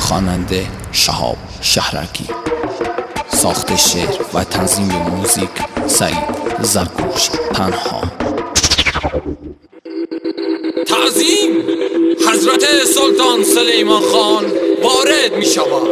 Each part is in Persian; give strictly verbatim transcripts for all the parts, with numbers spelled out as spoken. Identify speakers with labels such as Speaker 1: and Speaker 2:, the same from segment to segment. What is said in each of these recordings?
Speaker 1: خواننده شهاب شهرکی. ساخت شعر و تنظیم موزیک سعید زرگوش تنها.
Speaker 2: تعظیم حضرت سلطان سلیمان خان وارد می شود.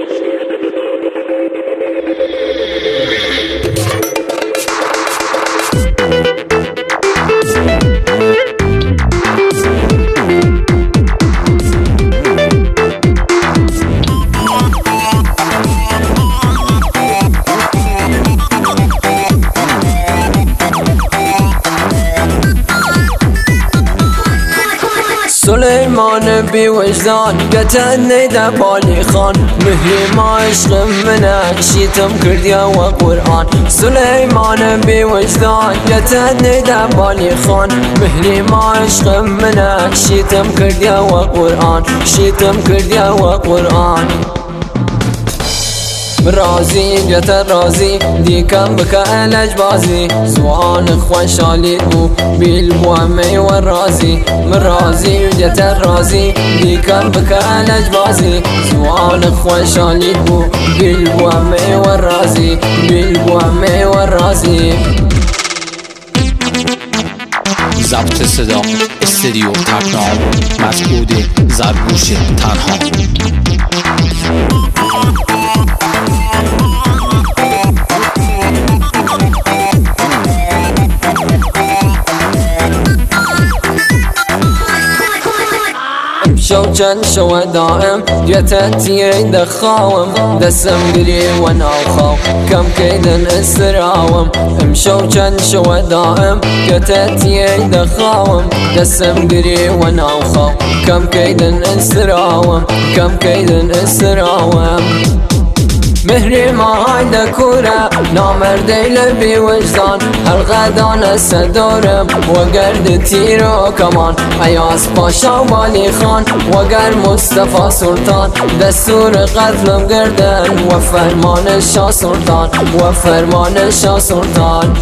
Speaker 3: سلیمان بی وجدان گتنی در بالی خان، مهری ما عشق منک شیتم کردیا و قرآن. سلیمان بی وجدان گتنی در بالی خان، مهری ما عشق منک شیتم کردیا و قرآن، شیتم کردیا و قرآن. رازی گتر رازی دیکم بکه الج بازی، زوان خوشحالی بو بیل بو امی و رازی. رازی گتر رازی دیکم بکه الج بازی، زوان خوشحالی بو بیل بو امی و رازی، بیل بو امی و رازی.
Speaker 1: ضبط صدا استودیو تکنال مسعود زرگوش تنها.
Speaker 3: شو چند شو دائم جتتي دخاوم دسم قلي وناوخاو كم كيدن استراوم. امشو چند شو دائم جتتي دخاوم دسم قلي وناوخاو كم كيدن استراوم، كم كيدن استراوم. مهری ما هایده کوره نامرده لبی وجدان، هرغدان سدارم و گرد تیر و کمان. ایاز پاشا والی خان و گر مصطفی سلطان، دستور قتلم گردن و فرمان شاه سلطان، و فرمان شاه سلطان.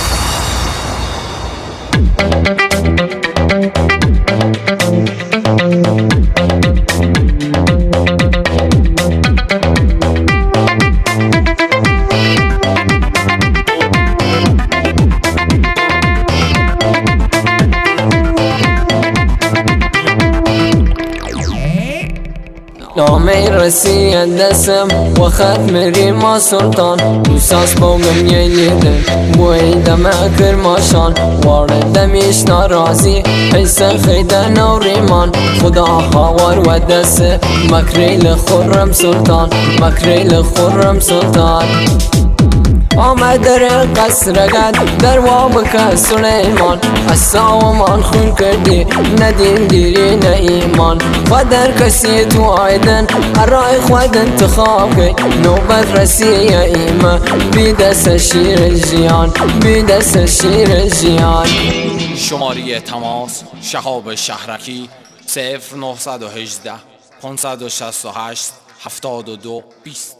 Speaker 3: نامی رسی دسم و ختم ریما سلطان، دوساس بوگم یلیدن بوی دمه کرماشان. وارد دمیش نارازی حیث خیدن و ریمان، خدا هاور و دست مکریل خرم سلطان، مکریل خرم سلطان. آمد در قصر گد در وابک سلیمان، اساومان خون کردی ندین دیری نه ایمان. خودر کسی تو آیدن ارای خود انتخاب کی، نوبت رسی یا ایمه بی دست شیر جیان، بی دست شیر جیان.
Speaker 1: شماره تماس شهاب شهرکی صفر نه یک هشت پانصد و شصت و هشت هفتاد و دو بیست.